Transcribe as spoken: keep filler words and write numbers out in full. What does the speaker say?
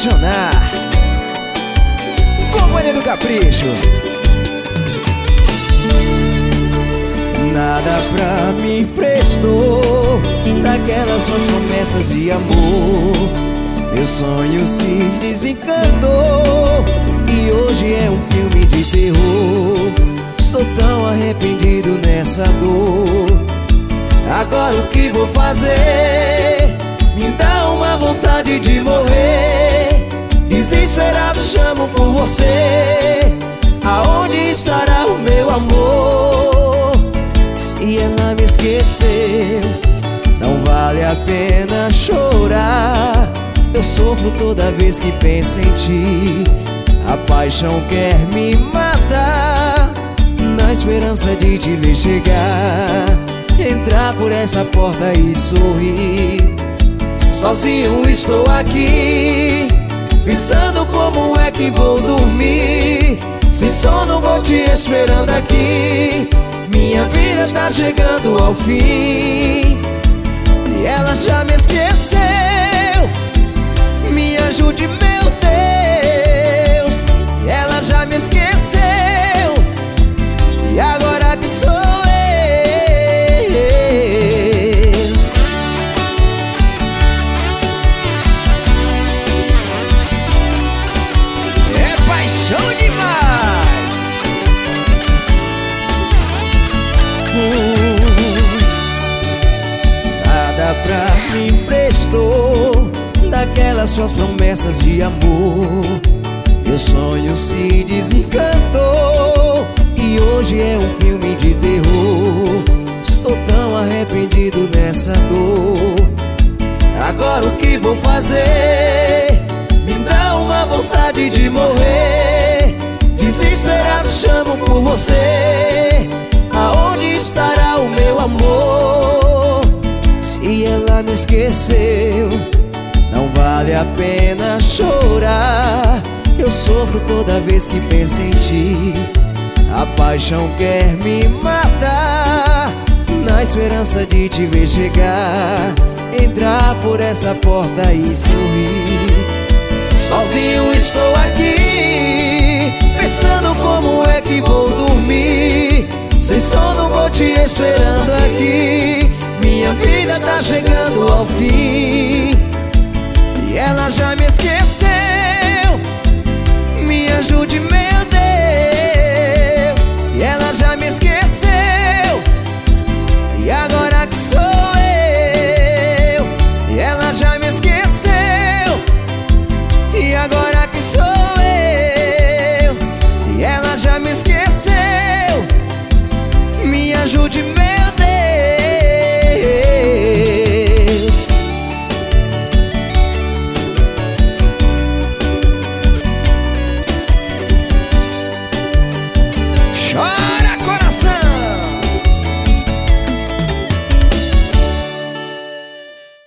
apaixonar. Companhia do Capricho. Nada pra mim prestou daquelas suas promessas de amor. Meu sonho se desencantou e hoje é um filme de terror. Sou tão arrependido nessa dor. Agora o que vou fazer? Me dá uma vontade de morrer. Desesperado chamo por você. Aonde estará o meu amor? Se ela me esqueceu, não vale a pena chorar. Eu sofro toda vez que penso em ti. A paixão quer me matar, na esperança de te ver chegar, entrar por essa porta e sorrir. Sozinho estou aqui, pensando como é que vou dormir. Sem sono vou te esperando aqui. Minha vida tá chegando ao fim e ela já me esqueceu. Me ajude, meu Deus. Ela já me esqueceu e agora que sou eu. É paixão demais. hum, Nada pra mim prestou daquelas suas promessas de amor. Meu sonho se desencantou e hoje é um filme de terror. Estou tão arrependido nessa dor. Agora o que vou fazer? Me dá uma vontade de morrer. Desesperado chamo por você. Aonde estará o meu amor? Se ela me esqueceu, não vale a pena chorar. Eu sofro toda vez que penso em ti. A paixão quer me matar, na esperança de te ver chegar, entrar por essa porta e sorrir. Sozinho estou aqui, pensando como é que vou dormir. Sem sono vou te esperando aqui. Minha vida tá chegando ao fim e ela já me esqueceu. Me ajude, meu Deus. E ela já me esqueceu